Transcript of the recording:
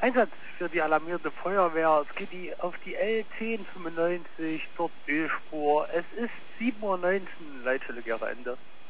Einsatz für die alarmierte Feuerwehr. Es geht auf die L1095, dort Ölspur. Es ist 7:19 Uhr, Leitstelle Gera Ende.